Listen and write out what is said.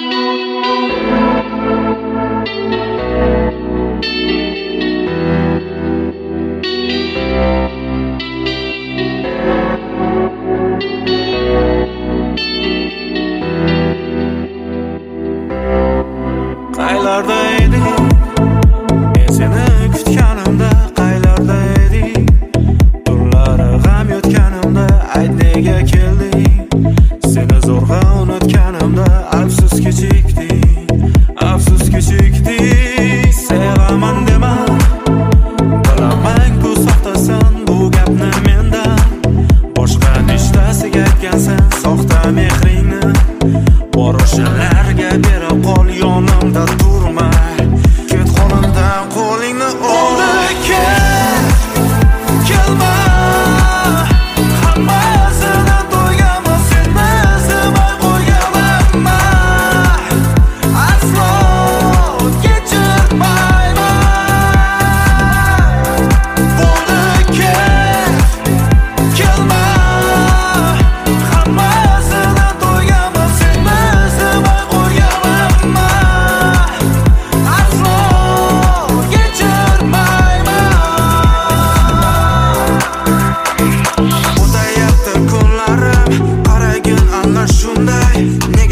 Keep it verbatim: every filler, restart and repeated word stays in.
Qaylarda eding? Men seni kutganimda qaylarda eding? Tunlari g'am yotganimda ayt nega kelding? Seni zo'rg'a unutganimda afsus kechikding, afsus kechikding. Sevaman dema, bilaman bu soxtasan, bu gapni mendan boshqa nechtasiga aytgansan soxta mehringni. Bor o'shalarga berib qol, yonimda turmay ket qo'limdan qo'lingni oldi. Ket, kelma, hammasidan to'yganman, seni sevmay qo'yganman, aslo kechirmayman. Bo'ldi, ket, kelma, hammasidan to'yganman, seni sevmay qo'yganman, aslo kechirmayman. O'tayapti kunlarim, qaragin ana shunday. Nega